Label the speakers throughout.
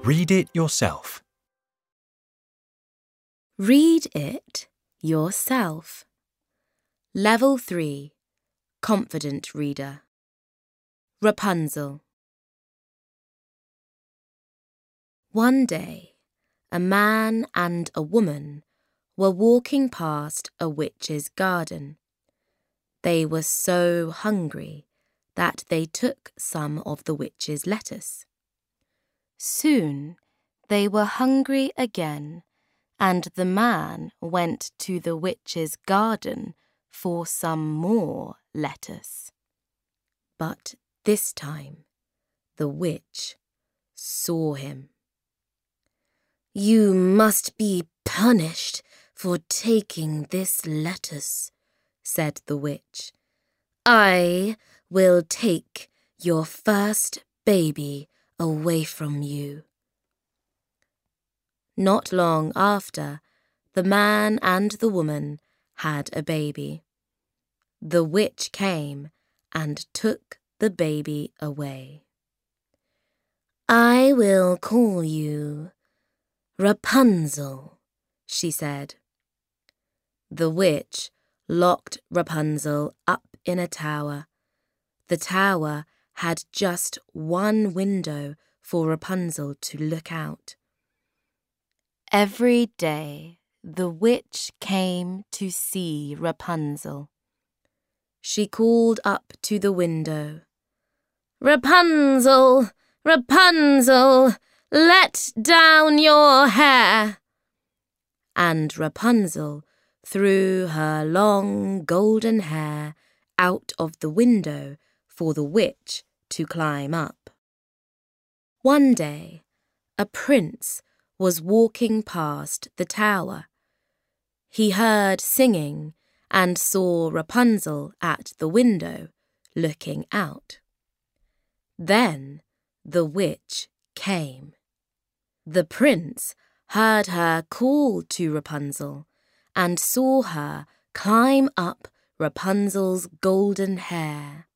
Speaker 1: Read it yourself.
Speaker 2: Read it yourself. Level 3. Confident Reader. Rapunzel. One day, a man and a woman were walking past a witch's garden. They were so hungry that they took some of the witch's lettuce. Soon they were hungry again, and the man went to the witch's garden for some more lettuce. But this time the witch saw him. "You must be punished for taking this lettuce," said the witch. "I will take your first baby away from you." Not long after, the man and the woman had a baby. The witch came and took the baby away. "I will call you Rapunzel," she said. The witch locked Rapunzel up in a tower. The tower had just one window for Rapunzel to look out. Every day the witch came to see Rapunzel. She called up to the window, "Rapunzel, Rapunzel, let down your hair." And Rapunzel threw her long golden hair out of the window for the witch to climb up. One day, a prince was walking past the tower. He heard singing and saw Rapunzel at the window, looking out. Then the witch came. The prince heard her call to Rapunzel and saw her climb up Rapunzel's golden hair.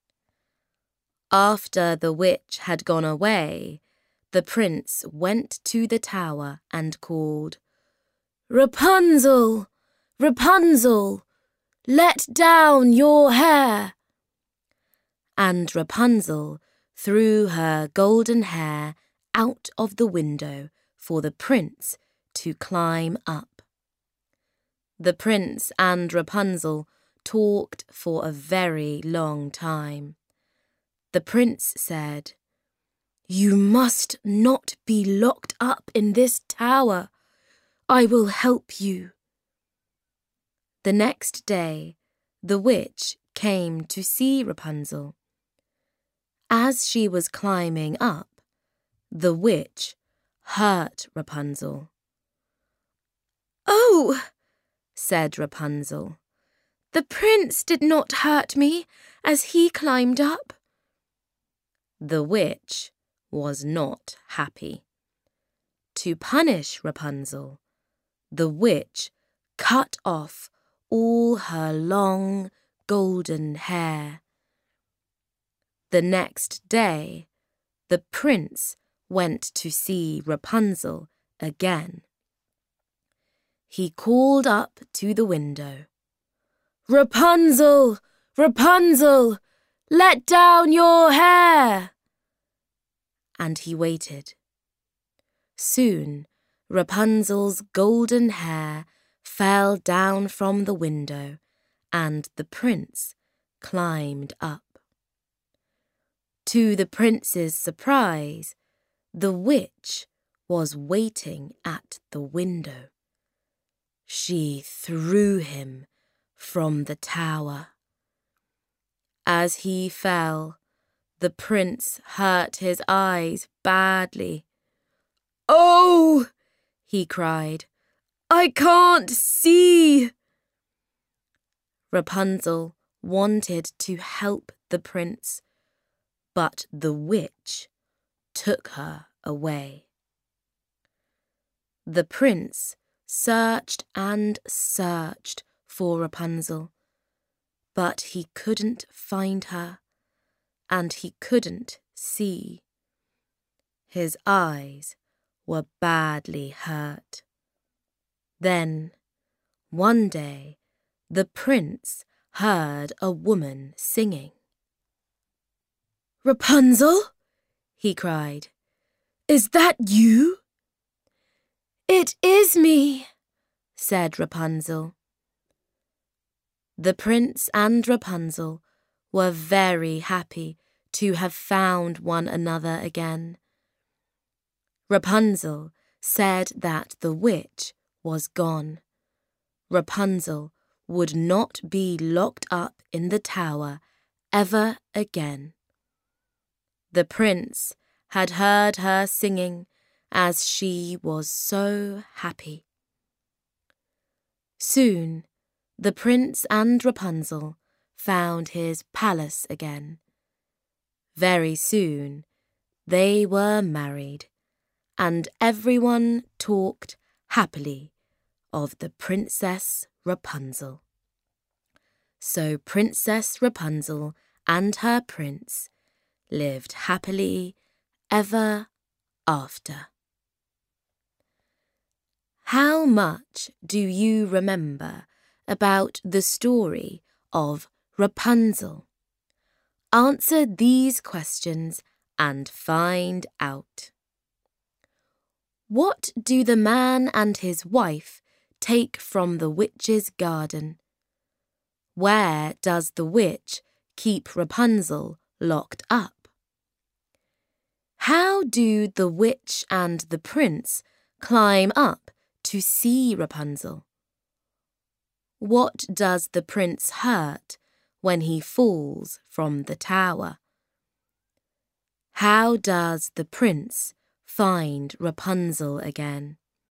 Speaker 2: After the witch had gone away, the prince went to the tower and called, "Rapunzel, Rapunzel, let down your hair." And Rapunzel threw her golden hair out of the window for the prince to climb up. The prince and Rapunzel talked for a very long time. The prince said, "You must not be locked up in this tower. I will help you." The next day, the witch came to see Rapunzel. As she was climbing up, the witch hurt Rapunzel. "Oh," said Rapunzel, "the prince did not hurt me as he climbed up." The witch was not happy. To punish Rapunzel, the witch cut off all her long golden hair. The next day, the prince went to see Rapunzel again. He called up to the window, "Rapunzel, Rapunzel, let down your hair." And he waited. Soon, Rapunzel's golden hair fell down from the window, and the prince climbed up. To the prince's surprise, the witch was waiting at the window. She threw him from the tower. As he fell, the prince hurt his eyes badly. "Oh!" he cried, "I can't see!" Rapunzel wanted to help the prince, but the witch took her away. The prince searched and searched for Rapunzel, but he couldn't find her, and he couldn't see. His eyes were badly hurt. Then, one day, the prince heard a woman singing. "Rapunzel," he cried, "is that you?" "It is me," said Rapunzel. The prince and Rapunzel were very happy to have found one another again. Rapunzel said that the witch was gone. Rapunzel would not be locked up in the tower ever again. The prince had heard her singing as she was so happy. Soon, the prince and Rapunzel found his palace again. Very soon, they were married, and everyone talked happily of the Princess Rapunzel. So Princess Rapunzel and her prince lived happily ever after. How much do you remember about the story of Rapunzel? Answer these questions and find out. What do the man and his wife take from the witch's garden? Where does the witch keep Rapunzel locked up? How do the witch and the prince climb up to see Rapunzel? What does the prince hurt when he falls from the tower? How does the prince find Rapunzel again?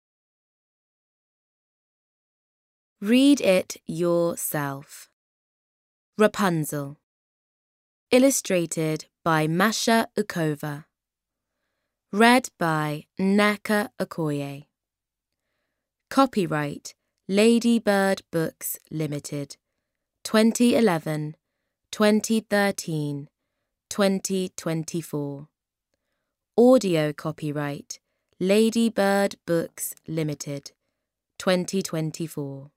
Speaker 2: Read it yourself. Rapunzel. Illustrated by Masha Ukova. Read by Nneka Okoye. Copyright Lady Bird Books Limited. 2011, 2013, 2024. Audio copyright Lady Bird Books Limited. 2024.